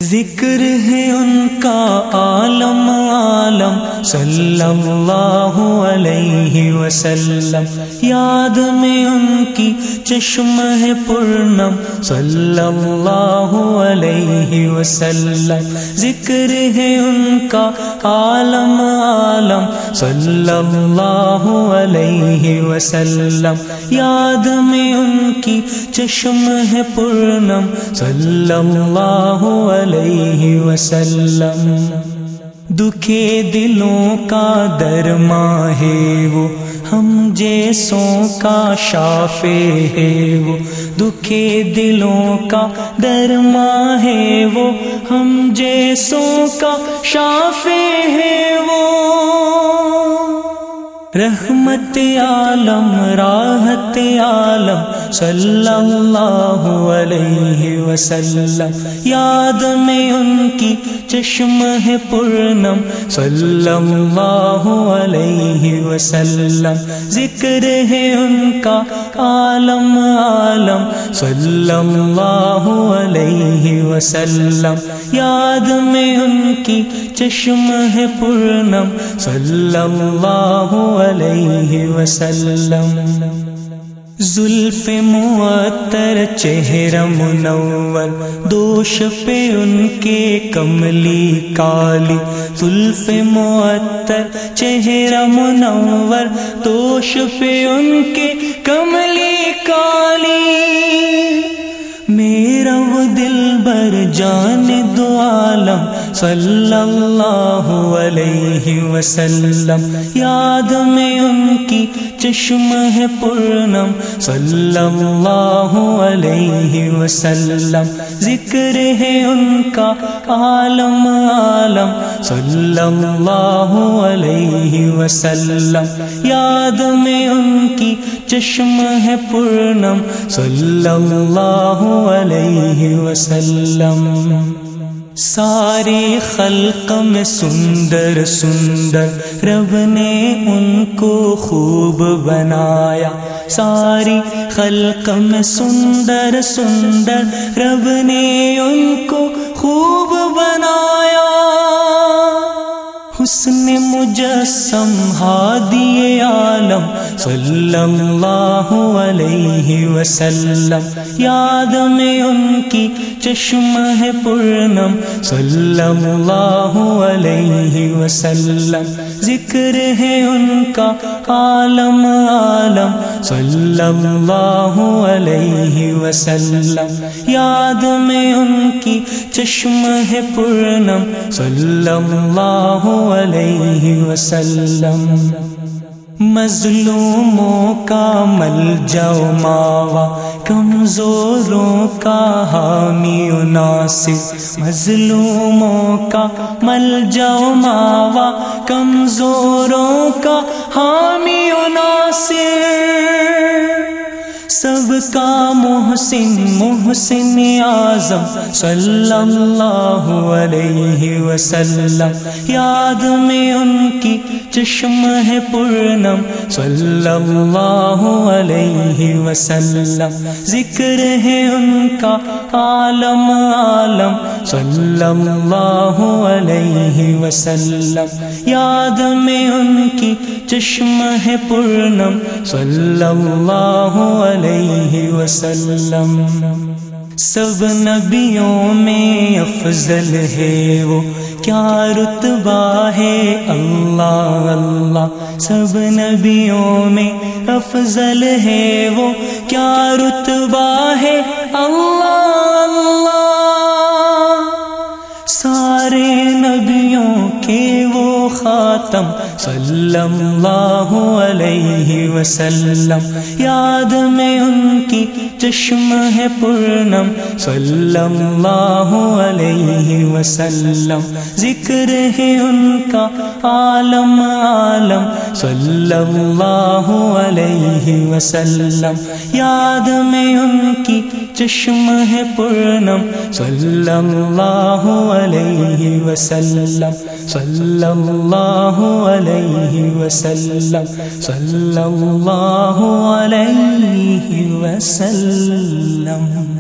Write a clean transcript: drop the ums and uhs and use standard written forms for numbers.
ذکر ہے ان کا عالم عالم صلی اللہ علیہ وسلم، یاد میں ان کی چشم ہے پرنم صلی اللہ علیہ وسلم، ذکر ہے ان کا عالم عالم صلی اللہ علیہ وسلم، یاد میں ان کی چشم ہے پرنم صلی اللہ علیہ وسلم۔ دکھے دلوں کا درماں ہے وہ، ہم جیسوں کا شافع ہے وہ، دکھے دلوں کا درماں ہے وہ، ہم جیسوں کا شافع ہے وہ، رحمت عالم راحت عالم صلی اللہ علیہ وسلم، یاد میں ان کی چشم ہے پرنم صلی اللہ علیہ وسلم، ذکر ہے ان کا عالم عالم صلی اللہ علیہ وسلم، یاد میں ان کی چشم ہے پرنم صلی اللہ علیہ وسلم۔ زلف معطر چہرہ منور، دوش پہ ان کے کملی کالی، زلف معطر چہرہ منور، دوش پہ ان کے کملی کالی، میرا وہ دلبر جان دو عالم صلی اللہ علیہ وسلم، یاد میں ان کی چشم ہے پرنم صلی اللہ علیہ وسلم، ذکر ہے ان کا عالم عالم صلی اللہ علیہ وسلم، یاد میں ان کی چشم ہے پرنم صلی اللہ علیہ وسلم۔ ساری خلق میں سندر سندر رب نے ان کو خوب بنایا، ساری خلق میں سندر سندر رب نے ان کو خوب بنایا، حسن مجسم ہادی عالم صلی اللہ علیہ وسلم، یاد میں ان کی چشم ہے پرنم صلی اللہ علیہ وسلم، ذکر ہے ان کا عالم عالم صلی اللہ علیہ وسلم، یاد میں ان کی چشم ہے پرنم صلی اللہ علیہ وسلم۔ مظلوموں کا ملجا و ماوا، کمزوروں کا حامی و ناصر، مظلوموں کا ملجا و ماوا، کمزوروں کا حامی و ناصر، سب کا محسن محسن اعظم صلی اللہ علیہ وسلم، یاد میں ان کی چشم ہے پرنم صلی اللہ علیہ وسلم، ذکر ہے ان کا عالم عالم صلی اللہ علیہ وسلم، یاد میں ان کی چشم ہے پرنم صلی اللہ علیہ وسلم۔ سب نبیوں میں افضل ہے وہ، کیا رتبہ ہے اللہ اللہ، سب نبیوں میں افضل ہے وہ، کیا رتبہ ہے اللہ اللہ، سارے نبیوں کے وہ خاتم صلی اللہ علیہ وسلم، یاد میں ان کی چشم ہے پرنم صلی اللہ علیہ وسلم، ذکر ہے ان کا عالم عالم صلی اللہ علیہ وسلم، یاد میں ان کی چشم ہے پرنم صلی اللہ علیہ وسلم، صلی اللہ علیہ وسلم، صلی اللہ علیہ وسلم۔